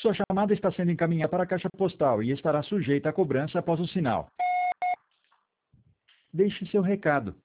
Sua chamada está sendo encaminhada para a caixa postal e estará sujeita a cobrança após o sinal. Deixe seu recado.